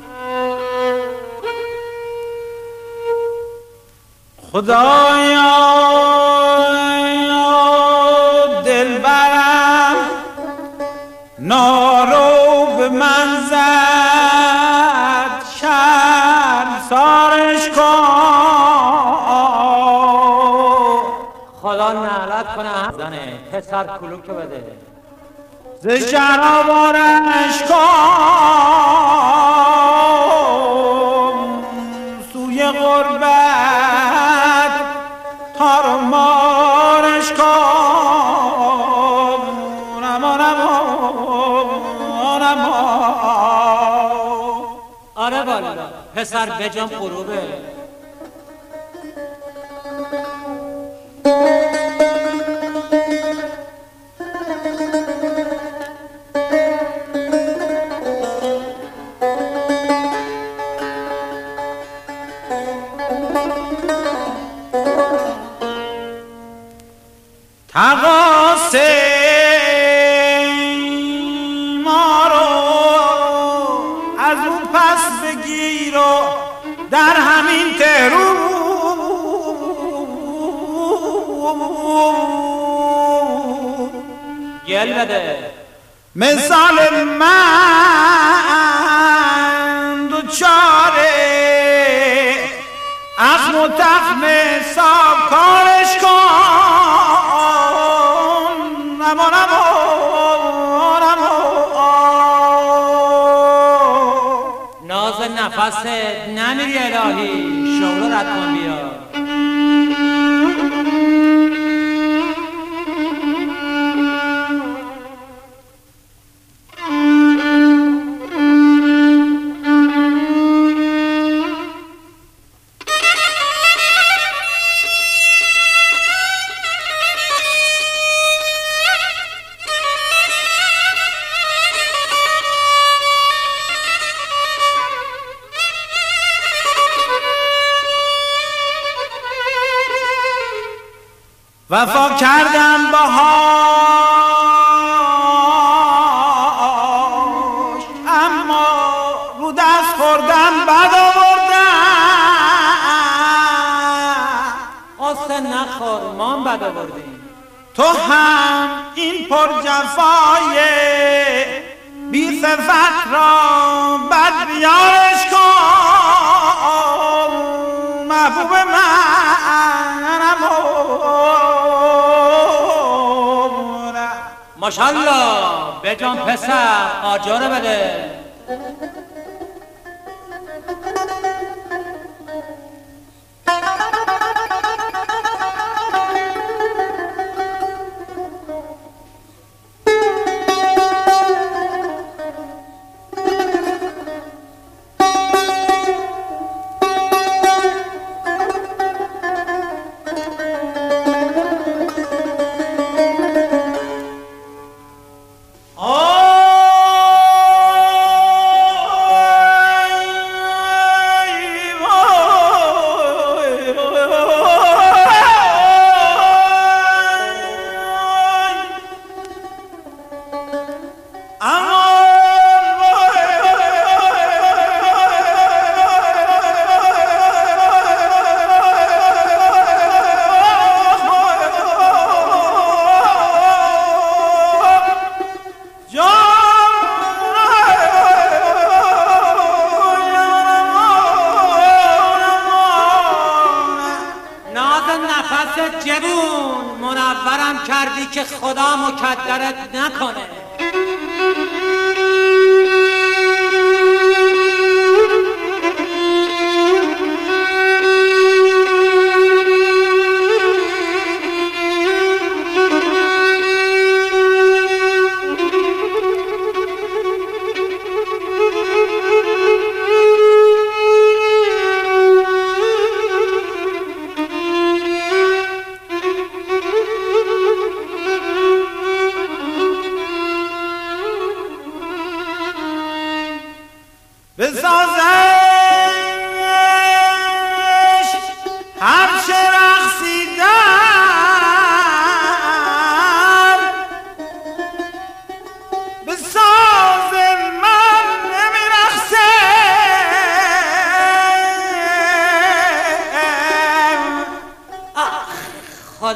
خدایا دلبرم نارو به من زد شرمسارش کن. خدا نعلت کنه زنه پسر کلوک بده ز شرابارش کن سوی غربت تارمارش کن. آره والا پسر بجام غروبه. تقاس ما رو از اون پس بگیر و در همین تهرو گل بده. مثال من دوچاره اخم و تخم حساب کارش کن. ناز نفست نمیری الهی شغل رد کن بیا. وفا کردم باهاش اما رو دست خوردم بد آوردم. قصه نخور ما هم بد آوردیم. تو هم این پر جفای بی صفت را بد بیارش کن. محبوب منم ماشالله بجام پسر آجاره بده. جبون منورم کردی که خدا مکدرت نکنه. بسازش هر چه رقصیدن بساز من نمیرقصه.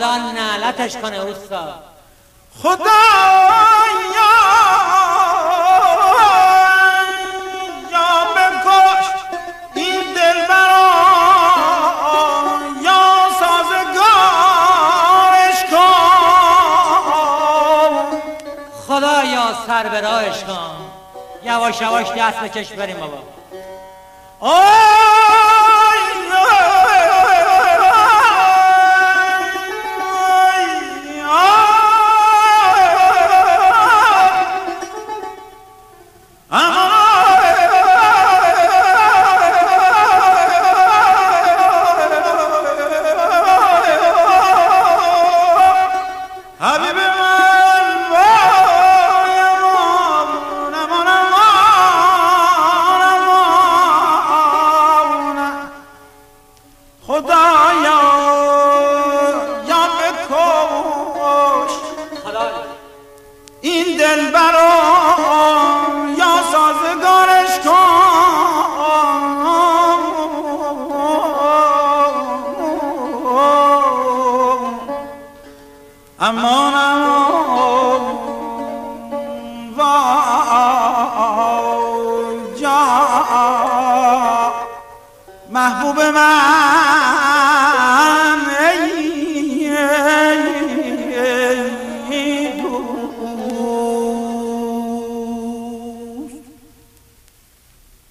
خدا نعلتش کنه استاد. خدایا یا بکش این دلبرا یا سازگارش کن. خدایا سر به راهش کن. یواش یواش دست بکش بریم بابا. این دلبرا یا سازگارش کن. امان امان وای جا محبوب من